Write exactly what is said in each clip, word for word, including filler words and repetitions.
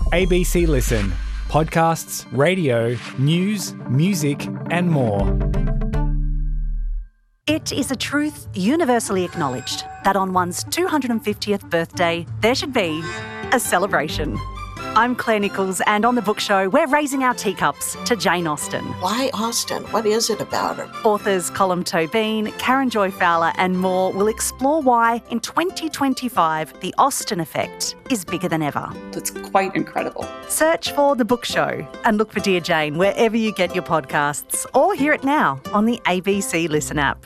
A B C Listen. Podcasts, radio, news, music and more. It is a truth universally acknowledged that on one's two hundred fiftieth birthday, there should be a celebration. I'm Claire Nichols, and on The Book Show, we're raising our teacups to Jane Austen. Why Austen? What is it about her? Authors Colm Tóibín, Karen Joy Fowler and more will explore why, in twenty twenty-five, the Austen effect is bigger than ever. It's quite incredible. Search for The Book Show and look for Dear Jane wherever you get your podcasts, or hear it now on the A B C Listen app.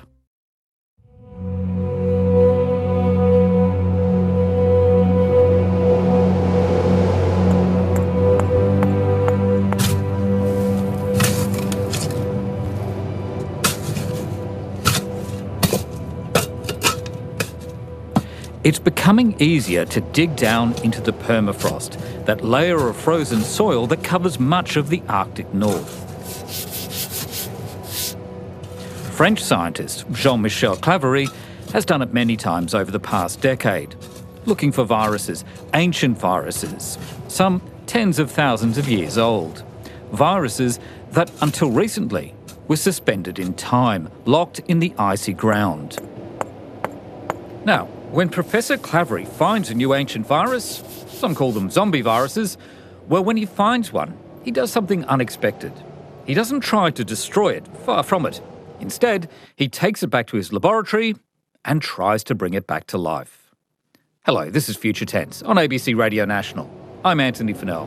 It's becoming easier to dig down into the permafrost, that layer of frozen soil that covers much of the Arctic North. French scientist Jean-Michel Claverie has done it many times over the past decade, looking for viruses, ancient viruses, some tens of thousands of years old. Viruses that, until recently, were suspended in time, locked in the icy ground. Now, when Professor Claverie finds a new ancient virus, some call them zombie viruses, well, when he finds one, he does something unexpected. He doesn't try to destroy it, far from it. Instead, he takes it back to his laboratory and tries to bring it back to life. Hello, this is Future Tense on A B C Radio National. I'm Anthony Fennell.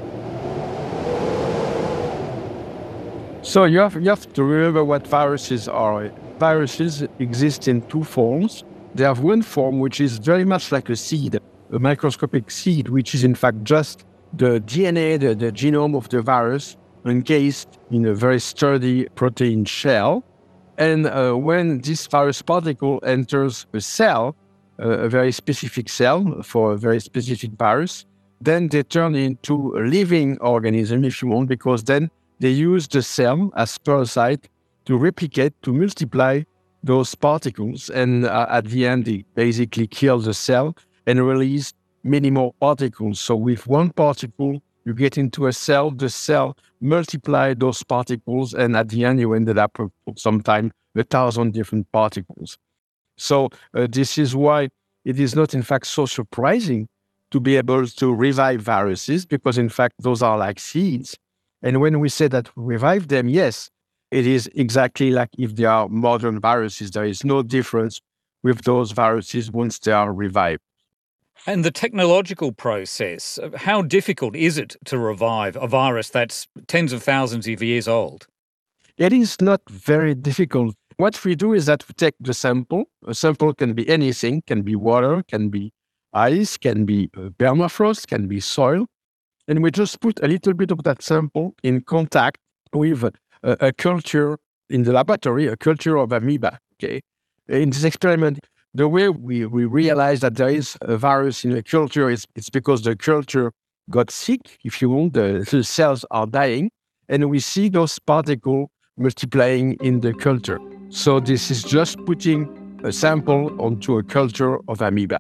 So you have, you have to remember what viruses are. Viruses exist in two forms. They have one form which is very much like a seed, a microscopic seed, which is in fact just the D N A, the, the genome of the virus, encased in a very sturdy protein shell. And uh, when this virus particle enters a cell, uh, a very specific cell for a very specific virus, then they turn into a living organism, if you want, because then they use the cell as parasite to replicate, to multiply those particles, and uh, at the end, they basically kill the cell and release many more particles. So with one particle, you get into a cell, the cell multiply those particles, and at the end, you ended up with sometimes a thousand different particles. So uh, this is why it is not, in fact, so surprising to be able to revive viruses, because, in fact, those are like seeds. And when we say that we revive them, yes, it is exactly like if they are modern viruses. There is no difference with those viruses once they are revived. And the technological process, how difficult is it to revive a virus that's tens of thousands of years old? It is not very difficult. What we do is that we take the sample. A sample can be anything, can be water, can be ice, can be permafrost, can be soil. And we just put a little bit of that sample in contact with a, a culture in the laboratory, a culture of amoeba. Okay, in this experiment, the way we, we realize that there is a virus in a culture is it's because the culture got sick, if you want, the, the cells are dying, and we see those particles multiplying in the culture. So this is just putting a sample onto a culture of amoeba.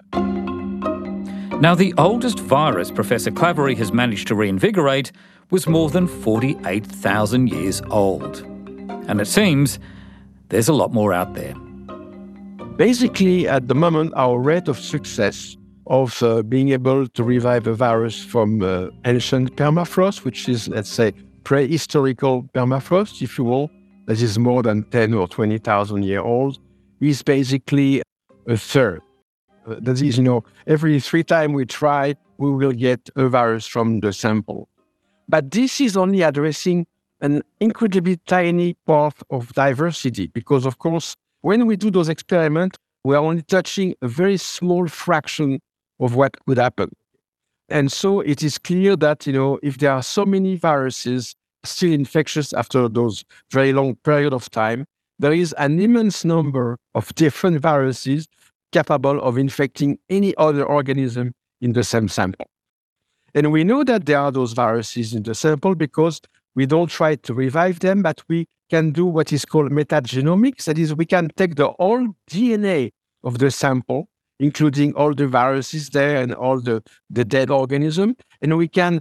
Now, the oldest virus Professor Claverie has managed to reinvigorate was more than forty-eight thousand years old. And it seems there's a lot more out there. Basically, at the moment, our rate of success of uh, being able to revive a virus from uh, ancient permafrost, which is, let's say, prehistorical permafrost, if you will, that is more than ten or twenty thousand years old, is basically a third. Uh, that is, you know, every three times we try, we will get a virus from the sample. But this is only addressing an incredibly tiny part of diversity, because, of course, when we do those experiments, we are only touching a very small fraction of what could happen. And so it is clear that, you know, if there are so many viruses still infectious after those very long period of time, there is an immense number of different viruses capable of infecting any other organism in the same sample. And we know that there are those viruses in the sample because we don't try to revive them, but we can do what is called metagenomics. That is, we can take the whole D N A of the sample, including all the viruses there and all the, the dead organism, and we can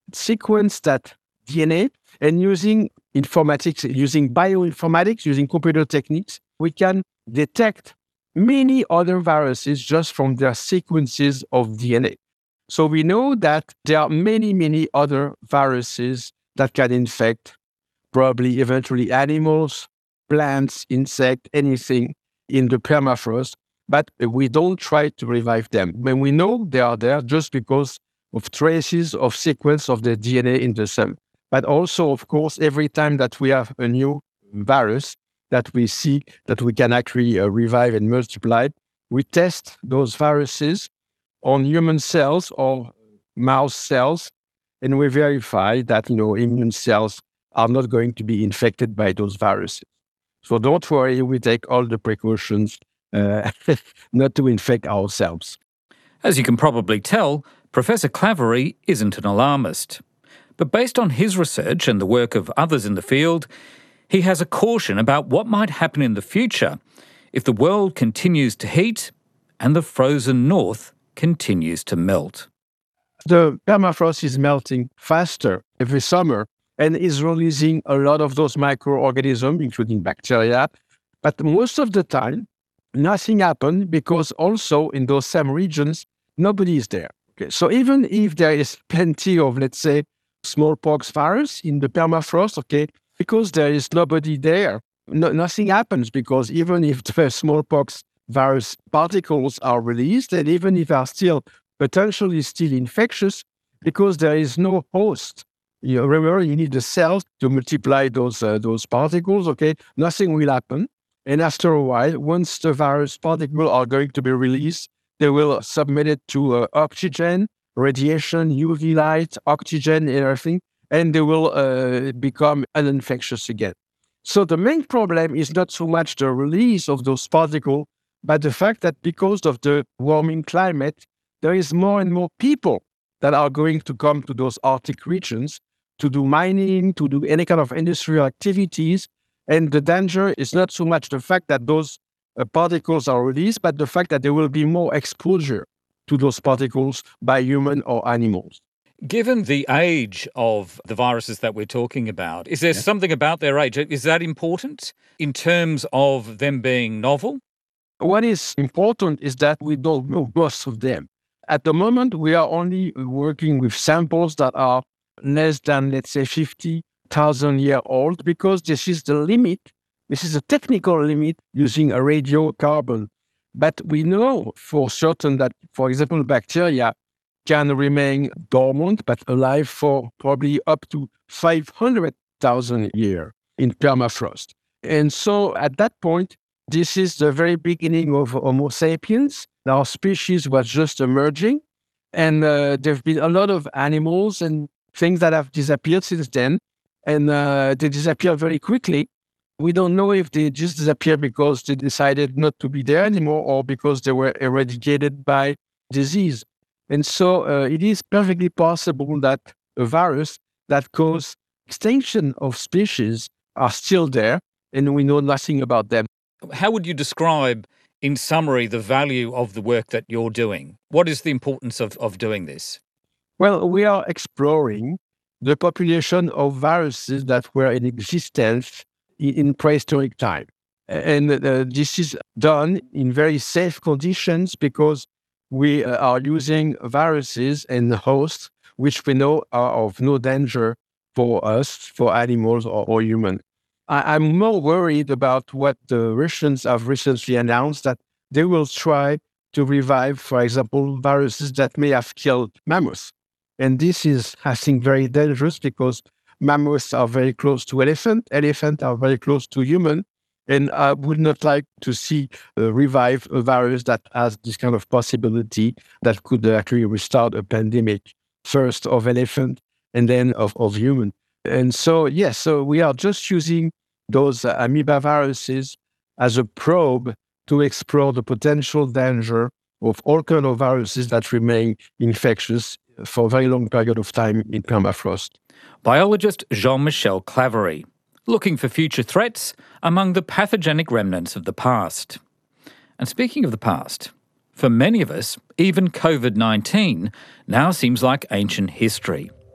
sequence that D N A, and using informatics, using bioinformatics, using computer techniques, we can detect many other viruses just from their sequences of D N A. So we know that there are many, many other viruses that can infect probably eventually animals, plants, insects, anything in the permafrost, but we don't try to revive them. When we know they are there just because of traces of sequence of the D N A in the cell. But also, of course, every time that we have a new virus that we see that we can actually uh, revive and multiply, we test those viruses on human cells or mouse cells, and we verify that, you know, immune cells are not going to be infected by those viruses. So don't worry, we take all the precautions uh, not to infect ourselves. As you can probably tell, Professor Claverie isn't an alarmist. But based on his research and the work of others in the field, he has a caution about what might happen in the future if the world continues to heat and the frozen north continues to melt. The permafrost is melting faster every summer and is releasing a lot of those microorganisms, including bacteria. But most of the time, nothing happens because also in those same regions, nobody is there. Okay, so even if there is plenty of, let's say, smallpox virus in the permafrost, okay, because there is nobody there, no, nothing happens, because even if the smallpox virus particles are released, and even if they are still potentially still infectious, because there is no host. You know, remember, you need the cells to multiply those uh, those particles, okay, nothing will happen. And after a while, once the virus particles are going to be released, they will submit it to uh, oxygen, radiation, U V light, oxygen, and everything, and they will uh, become uninfectious again. So the main problem is not so much the release of those particles, but the fact that because of the warming climate, there is more and more people that are going to come to those Arctic regions to do mining, to do any kind of industrial activities. And the danger is not so much the fact that those uh, particles are released, but the fact that there will be more exposure to those particles by human or animals. Given the age of the viruses that we're talking about, is there yeah. something about their age? Is that important in terms of them being novel? What is important is that we don't know most of them. At the moment, we are only working with samples that are less than, let's say, fifty thousand years old, because this is the limit. This is a technical limit using a radiocarbon. But we know for certain that, for example, bacteria can remain dormant but alive for probably up to five hundred thousand years in permafrost. And so at that point, this is the very beginning of Homo sapiens. Our species was just emerging, and uh, there have been a lot of animals and things that have disappeared since then, and uh, they disappeared very quickly. We don't know if they just disappeared because they decided not to be there anymore or because they were eradicated by disease. And so uh, it is perfectly possible that a virus that caused extinction of species are still there, and we know nothing about them. How would you describe, in summary, the value of the work that you're doing? What is the importance of, of doing this? Well, we are exploring the population of viruses that were in existence in, in prehistoric time. And uh, this is done in very safe conditions because we uh, are using viruses and hosts which we know are of no danger for us, for animals or, or humans. I'm more worried about what the Russians have recently announced, that they will try to revive, for example, viruses that may have killed mammoths. And this is, I think, very dangerous because mammoths are very close to elephant, elephants are very close to human, and I would not like to see uh, revive a virus that has this kind of possibility that could actually restart a pandemic, first of elephant and then of, of human. And so, yes, so we are just using those uh, amoeba viruses as a probe to explore the potential danger of all kinds of viruses that remain infectious for a very long period of time in permafrost. Biologist Jean-Michel Claverie, looking for future threats among the pathogenic remnants of the past. And speaking of the past, for many of us, even COVID nineteen now seems like ancient history.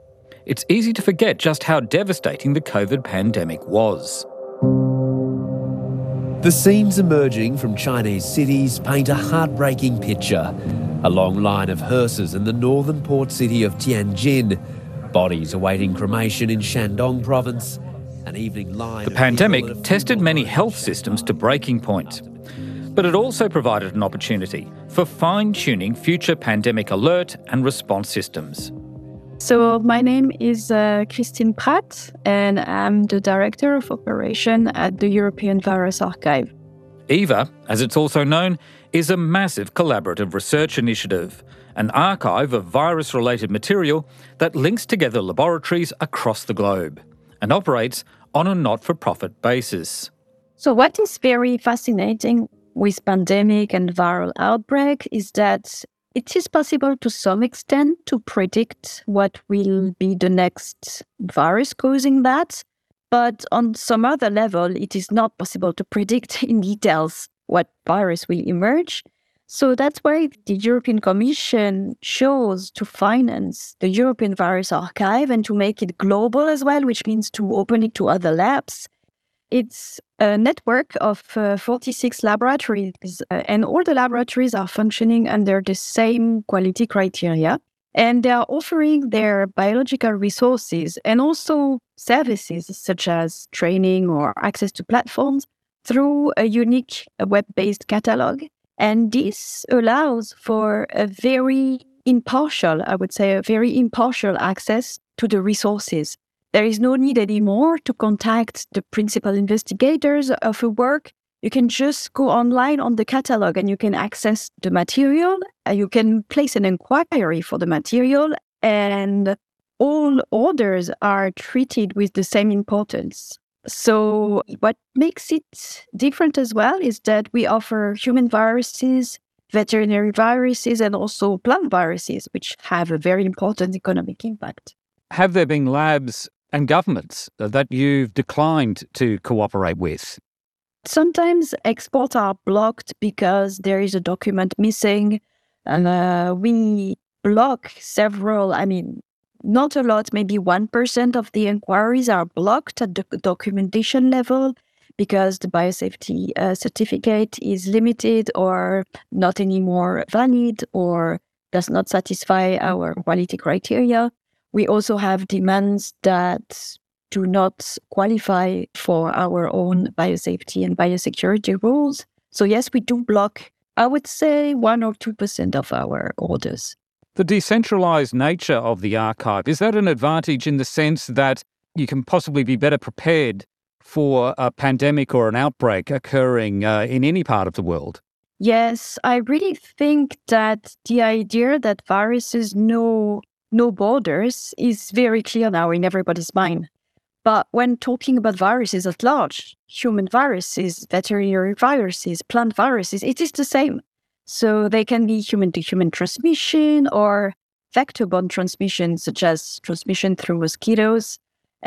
it's easy to forget just how devastating the COVID pandemic was. The scenes emerging from Chinese cities paint a heartbreaking picture. A long line of hearses in the northern port city of Tianjin, bodies awaiting cremation in Shandong province, an evening line... The pandemic tested many health systems to breaking point, but it also provided an opportunity for fine-tuning future pandemic alert and response systems. So my name is uh, Christine Pratt, and I'm the Director of Operation at the European Virus Archive. EVA, as it's also known, is a massive collaborative research initiative, an archive of virus-related material that links together laboratories across the globe and operates on a not-for-profit basis. So what is very fascinating with pandemic and viral outbreak is that it is possible to some extent to predict what will be the next virus causing that. But on some other level, it is not possible to predict in details what virus will emerge. So that's why the European Commission chose to finance the European Virus Archive and to make it global as well, which means to open it to other labs. It's a network of uh, forty-six laboratories, uh, and all the laboratories are functioning under the same quality criteria. And they are offering their biological resources and also services such as training or access to platforms through a unique web-based catalog. And this allows for a very impartial, I would say, a very impartial access to the resources. There is no need anymore to contact the principal investigators of a work. You can just go online on the catalog and you can access the material. You can place an inquiry for the material, and all orders are treated with the same importance. So what makes it different as well is that we offer human viruses, veterinary viruses, and also plant viruses, which have a very important economic impact. Have there been labs and governments that you've declined to cooperate with? Sometimes exports are blocked because there is a document missing, and uh, we block several, I mean, not a lot, maybe one percent of the inquiries are blocked at the documentation level because the biosafety uh, certificate is limited or not anymore valid or does not satisfy our quality criteria. We also have demands that do not qualify for our own biosafety and biosecurity rules. So yes, we do block, I would say, one or two percent of our orders. The decentralised nature of the archive, is that an advantage in the sense that you can possibly be better prepared for a pandemic or an outbreak occurring uh, in any part of the world? Yes, I really think that the idea that viruses know no borders is very clear now in everybody's mind. But when talking about viruses at large, human viruses, veterinary viruses, plant viruses, it is the same. So they can be human-to-human transmission or vector-borne transmission, such as transmission through mosquitoes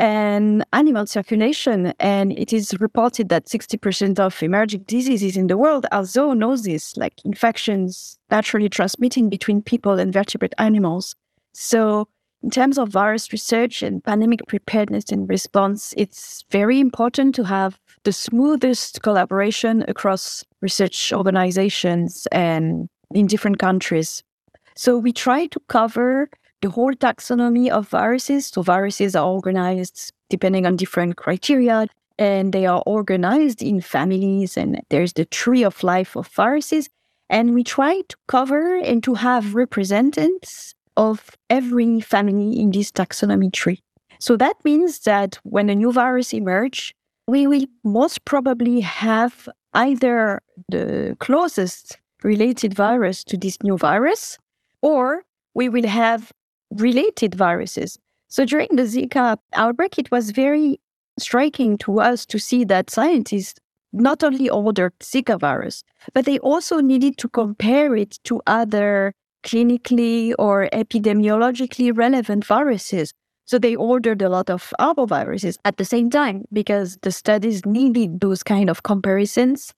and animal circulation. And it is reported that sixty percent of emerging diseases in the world are zoonoses, like infections naturally transmitting between people and vertebrate animals. So in terms of virus research and pandemic preparedness and response, it's very important to have the smoothest collaboration across research organizations and in different countries. So we try to cover the whole taxonomy of viruses. So viruses are organized depending on different criteria, and they are organized in families, and there's the tree of life of viruses. And we try to cover and to have representatives of every family in this taxonomy tree. So that means that when a new virus emerges, we will most probably have either the closest related virus to this new virus, or we will have related viruses. So during the Zika outbreak, it was very striking to us to see that scientists not only ordered Zika virus, but they also needed to compare it to other clinically or epidemiologically relevant viruses. So they ordered a lot of arboviruses at the same time because the studies needed those kind of comparisons.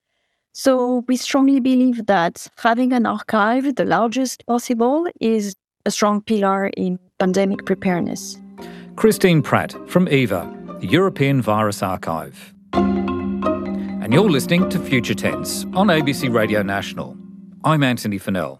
So we strongly believe that having an archive, the largest possible, is a strong pillar in pandemic preparedness. Christine Pratt from EVA, the European Virus Archive. And you're listening to Future Tense on A B C Radio National. I'm Anthony Fennell.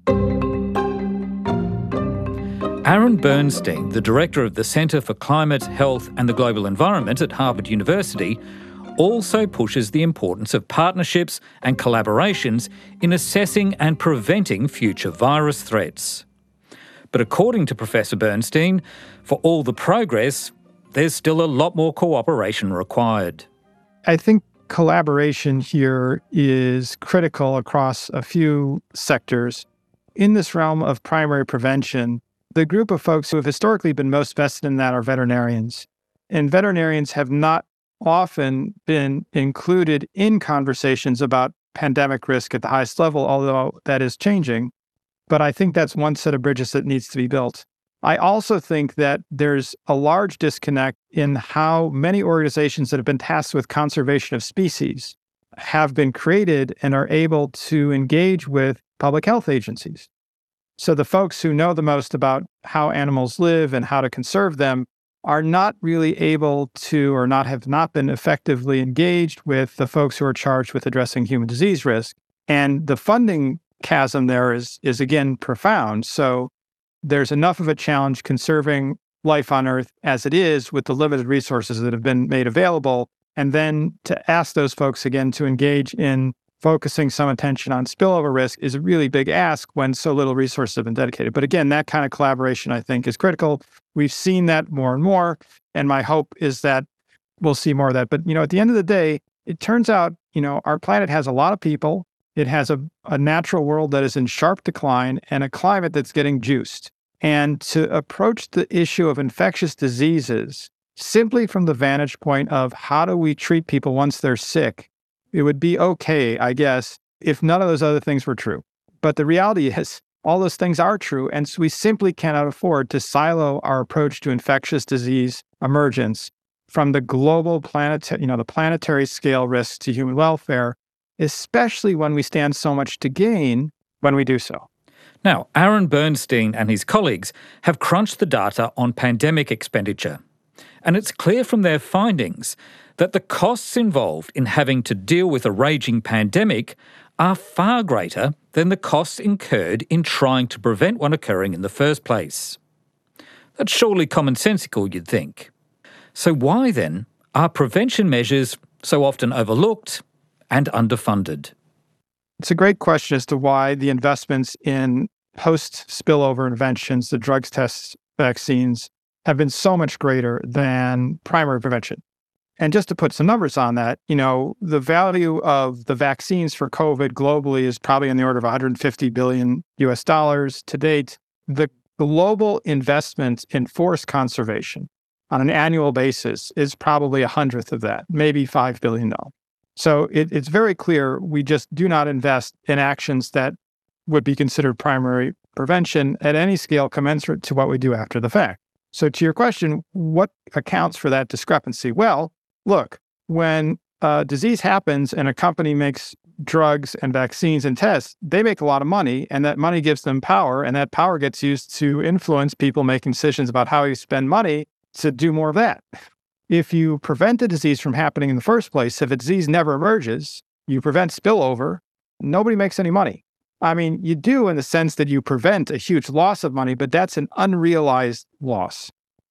Aaron Bernstein, the director of the Centre for Climate, Health and the Global Environment at Harvard University, also pushes the importance of partnerships and collaborations in assessing and preventing future virus threats. But according to Professor Bernstein, for all the progress, there's still a lot more cooperation required. I think collaboration here is critical across a few sectors. In this realm of primary prevention, the group of folks who have historically been most vested in that are veterinarians. And veterinarians have not often been included in conversations about pandemic risk at the highest level, although that is changing. But I think that's one set of bridges that needs to be built. I also think that there's a large disconnect in how many organizations that have been tasked with conservation of species have been created and are able to engage with public health agencies. So the folks who know the most about how animals live and how to conserve them are not really able to, or not have not been effectively engaged with the folks who are charged with addressing human disease risk. And the funding chasm there is, is again, profound. So there's enough of a challenge conserving life on Earth as it is with the limited resources that have been made available. And then to ask those folks again to engage in focusing some attention on spillover risk is a really big ask when so little resources have been dedicated. But again, that kind of collaboration, I think, is critical. We've seen that more and more, and my hope is that we'll see more of that. But, you know, at the end of the day, it turns out, you know, our planet has a lot of people. It has a, a natural world that is in sharp decline and a climate that's getting juiced. And to approach the issue of infectious diseases simply from the vantage point of how do we treat people once they're sick, it would be okay, I guess, if none of those other things were true. But the reality is all those things are true, and so we simply cannot afford to silo our approach to infectious disease emergence from the global planet, you know, the planetary scale risks to human welfare, especially when we stand so much to gain when we do so. Now, Aaron Bernstein and his colleagues have crunched the data on pandemic expenditure, and it's clear from their findings that the costs involved in having to deal with a raging pandemic are far greater than the costs incurred in trying to prevent one occurring in the first place. That's surely commonsensical, you'd think. So why, then, are prevention measures so often overlooked and underfunded? It's a great question as to why the investments in post-spillover interventions, the drugs, tests, vaccines, have been so much greater than primary prevention. And just to put some numbers on that, you know, the value of the vaccines for COVID globally is probably in the order of one hundred fifty billion U S dollars to date. The global investment in forest conservation on an annual basis is probably a hundredth of that, maybe five billion dollars. So it, it's very clear we just do not invest in actions that would be considered primary prevention at any scale commensurate to what we do after the fact. So to your question, what accounts for that discrepancy? Well, look, when a disease happens and a company makes drugs and vaccines and tests, they make a lot of money, and that money gives them power, and that power gets used to influence people making decisions about how you spend money to do more of that. If you prevent a disease from happening in the first place, if a disease never emerges, you prevent spillover, nobody makes any money. I mean, you do in the sense that you prevent a huge loss of money, but that's an unrealized loss.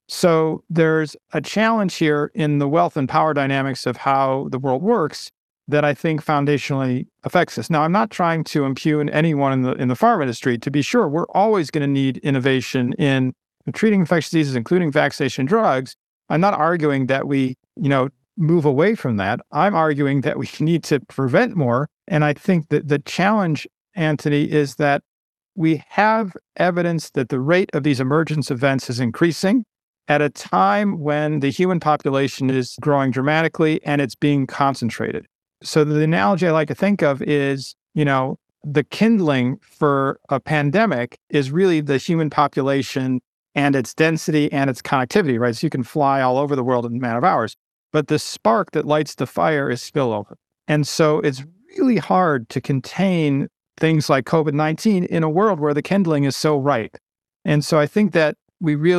So there's a challenge here in the wealth and power dynamics of how the world works that I think foundationally affects us. Now, I'm not trying to impugn anyone in the in the pharma industry. To be sure, we're always going to need innovation in treating infectious diseases, including vaccination drugs. I'm not arguing that we, you know, move away from that. I'm arguing that we need to prevent more. And I think that the challenge, Anthony, is that we have evidence that the rate of these emergence events is increasing at a time when the human population is growing dramatically and it's being concentrated. So the analogy I like to think of is, you know, the kindling for a pandemic is really the human population and its density and its connectivity, right? So you can fly all over the world in a matter of hours. But the spark that lights the fire is spillover. And so it's really hard to contain things like COVID nineteen in a world where the kindling is so ripe. And so I think that we really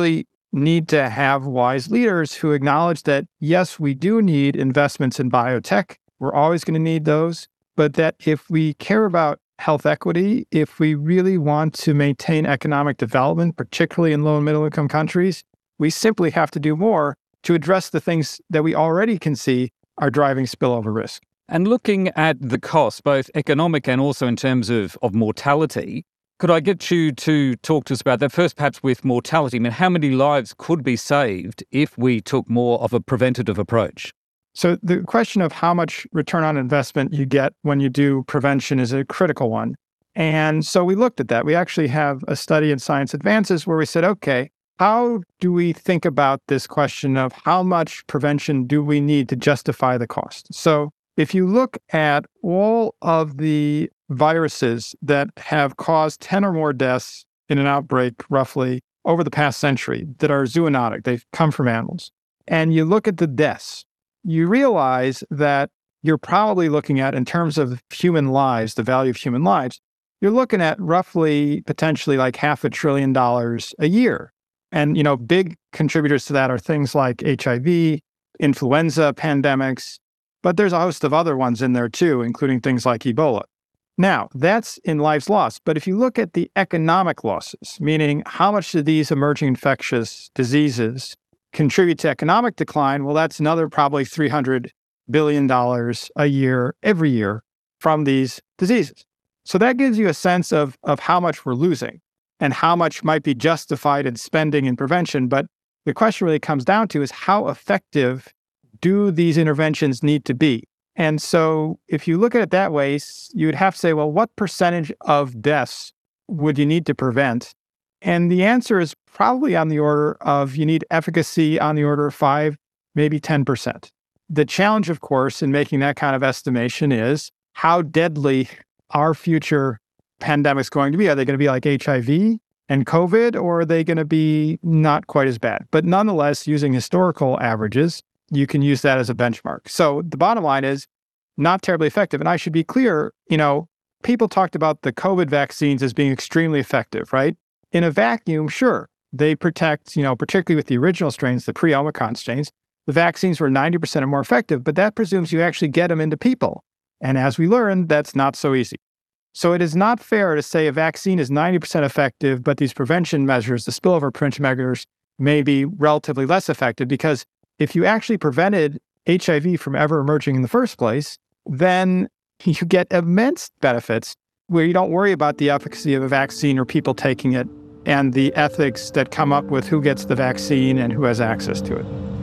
need to have wise leaders who acknowledge that, yes, we do need investments in biotech. We're always going to need those. But that if we care about health equity, if we really want to maintain economic development, particularly in low and middle income countries, we simply have to do more to address the things that we already can see are driving spillover risk. And looking at the cost, both economic and also in terms of, of mortality, could I get you to talk to us about that? First, perhaps with mortality. I mean, how many lives could be saved if we took more of a preventative approach? So the question of how much return on investment you get when you do prevention is a critical one. And so we looked at that. We actually have a study in Science Advances where we said, okay, how do we think about this question of how much prevention do we need to justify the cost? So if you look at all of the viruses that have caused ten or more deaths in an outbreak roughly over the past century that are zoonotic, they've come from animals, and you look at the deaths, you realize that you're probably looking at, in terms of human lives, the value of human lives, you're looking at roughly potentially like half a trillion dollars a year. And, you know, big contributors to that are things like H I V, influenza pandemics, but there's a host of other ones in there too, including things like Ebola. Now, that's in lives lost. But if you look at the economic losses, meaning how much do these emerging infectious diseases contribute to economic decline, well, that's another probably three hundred billion dollars a year, every year, from these diseases. So that gives you a sense of, of how much we're losing and how much might be justified in spending in prevention. But the question really comes down to is how effective do these interventions need to be? And so if you look at it that way, you would have to say, well, what percentage of deaths would you need to prevent? And the answer is probably on the order of, you need efficacy on the order of five, maybe ten percent. The challenge, of course, in making that kind of estimation is how deadly are future pandemics going to be? Are they going to be like H I V and COVID, or are they going to be not quite as bad? But nonetheless, using historical averages, you can use that as a benchmark. So the bottom line is not terribly effective. And I should be clear, you know, people talked about the COVID vaccines as being extremely effective, right? In a vacuum, sure, they protect, you know, particularly with the original strains, the pre-Omicron strains, the vaccines were ninety percent or more effective, but that presumes you actually get them into people. And as we learned, that's not so easy. So it is not fair to say a vaccine is ninety percent effective, but these prevention measures, the spillover prevention measures, may be relatively less effective, because if you actually prevented H I V from ever emerging in the first place, then you get immense benefits where you don't worry about the efficacy of a vaccine or people taking it and the ethics that come up with who gets the vaccine and who has access to it.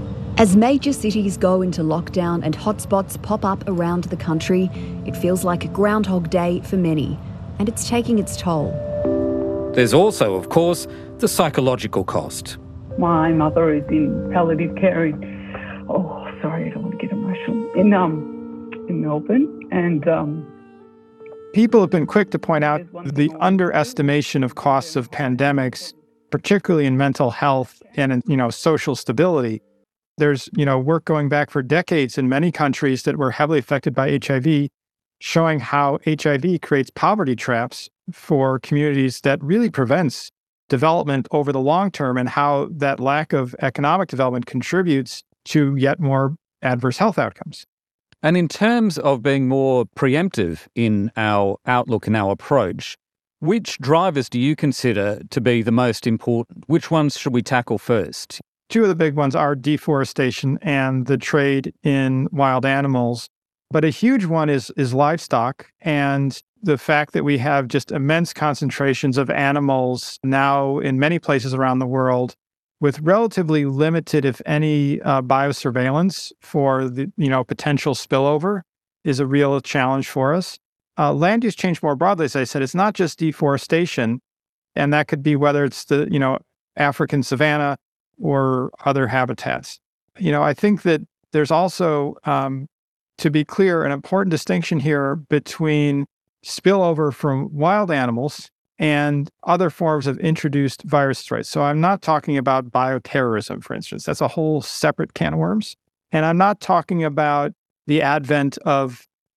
As major cities go into lockdown and hotspots pop up around the country, it feels like a Groundhog Day for many, and it's taking its toll. There's also, of course, the psychological cost. My mother is in palliative care in, oh, sorry, I don't want to get emotional, in, um, in Melbourne, and... Um, People have been quick to point out the underestimation of costs of pandemics, particularly in mental health and in, you know, social stability. There's, you know, work going back for decades in many countries that were heavily affected by H I V, showing how H I V creates poverty traps for communities that really prevents development over the long term, and how that lack of economic development contributes to yet more adverse health outcomes. And in terms of being more preemptive in our outlook and our approach, which drivers do you consider to be the most important? Which ones should we tackle first? Two of the big ones are deforestation and the trade in wild animals. But a huge one is, is livestock, and the fact that we have just immense concentrations of animals now in many places around the world with relatively limited, if any, uh, biosurveillance for the, you know, potential spillover is a real challenge for us. Uh, land use change more broadly, as I said, it's not just deforestation, and that could be whether it's the, you know, African savanna or other habitats. You know, I think that there's also, um, to be clear, an important distinction here between spillover from wild animals and other forms of introduced virus threats. So I'm not talking about bioterrorism, for instance. That's a whole separate can of worms. And I'm not talking about the advent of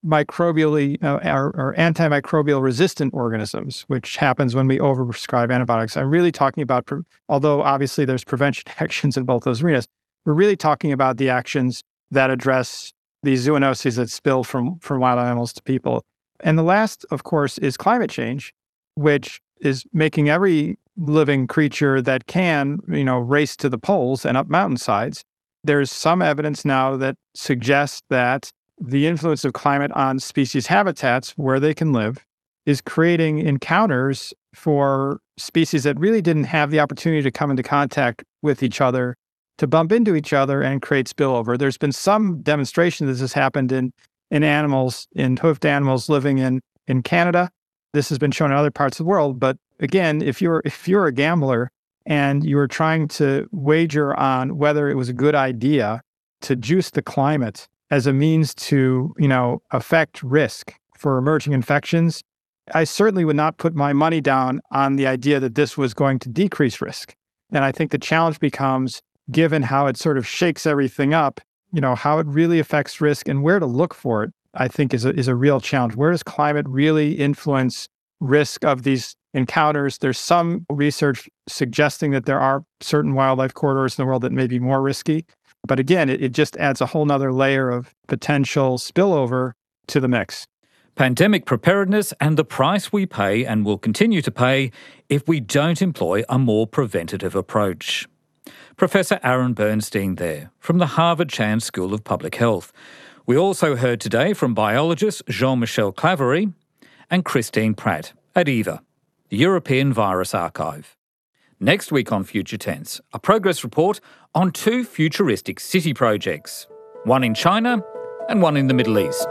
microbially uh, or, or antimicrobial resistant organisms, which happens when we overprescribe antibiotics. I'm really talking about, pre- although obviously there's prevention actions in both those arenas, we're really talking about the actions that address these zoonoses that spill from, from wild animals to people. And the last, of course, is climate change, which is making every living creature that can, you know, race to the poles and up mountainsides. There's some evidence now that suggests that the influence of climate on species habitats where they can live is creating encounters for species that really didn't have the opportunity to come into contact with each other, to bump into each other and create spillover. There's been some demonstration that this has happened in, in animals, in hoofed animals living in, in Canada. This has been shown in other parts of the world. But again, if you're if you're a gambler and you were trying to wager on whether it was a good idea to juice the climate as a means to, you know, affect risk for emerging infections, I certainly would not put my money down on the idea that this was going to decrease risk. And I think the challenge becomes, given how it sort of shakes everything up, you know, how it really affects risk and where to look for it, I think is a, is a real challenge. Where does climate really influence risk of these encounters? There's some research suggesting that there are certain wildlife corridors in the world that may be more risky. But again, it, it just adds a whole nother layer of potential spillover to the mix. Pandemic preparedness and the price we pay and will continue to pay if we don't employ a more preventative approach. Professor Aaron Bernstein there from the Harvard Chan School of Public Health. We also heard today from biologist Jean-Michel Claverie and Christine Pratt at E V A, the European Virus Archive. Next week on Future Tense, a progress report on two futuristic city projects, one in China and one in the Middle East.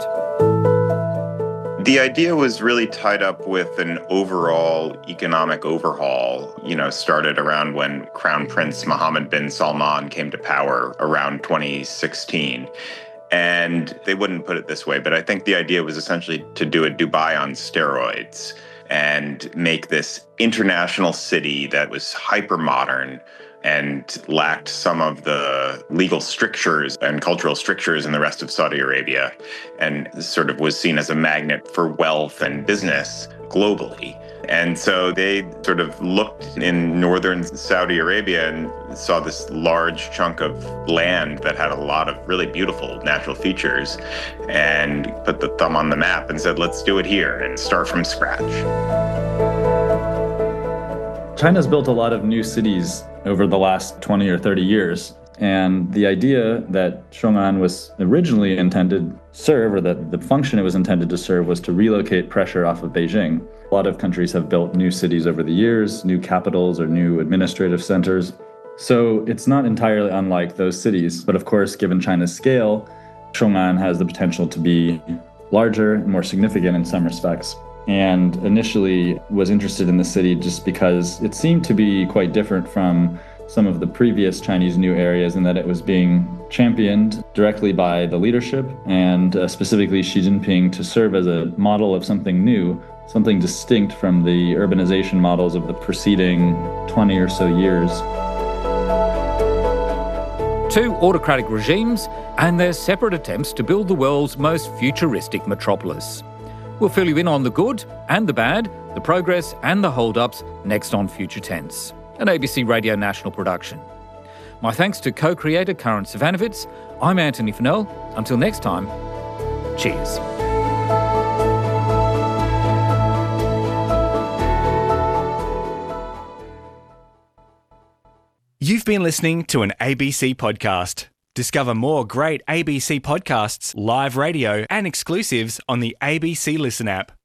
The idea was really tied up with an overall economic overhaul, you know, started around when Crown Prince Mohammed bin Salman came to power around twenty sixteen. And they wouldn't put it this way, but I think the idea was essentially to do a Dubai on steroids and make this international city that was hyper-modern and lacked some of the legal strictures and cultural strictures in the rest of Saudi Arabia, and sort of was seen as a magnet for wealth and business globally. And so they sort of looked in northern Saudi Arabia and saw this large chunk of land that had a lot of really beautiful natural features and put the thumb on the map and said, let's do it here and start from scratch. China's built a lot of new cities over the last twenty or thirty years. And the idea that Chong'an was originally intended to serve, or that the function it was intended to serve, was to relocate pressure off of Beijing. A lot of countries have built new cities over the years, new capitals or new administrative centers. So it's not entirely unlike those cities. But of course, given China's scale, Chong'an has the potential to be larger and more significant in some respects. And initially was interested in the city just because it seemed to be quite different from some of the previous Chinese new areas in that it was being championed directly by the leadership and uh, specifically Xi Jinping to serve as a model of something new, something distinct from the urbanization models of the preceding twenty or so years. Two autocratic regimes and their separate attempts to build the world's most futuristic metropolis. We'll fill you in on the good and the bad, the progress and the hold-ups next on Future Tense, an A B C Radio National production. My thanks to co-creator Karin Savanovitz. I'm Anthony Fennell. Until next time, cheers. You've been listening to an A B C podcast. Discover more great A B C podcasts, live radio, and exclusives on the A B C Listen app.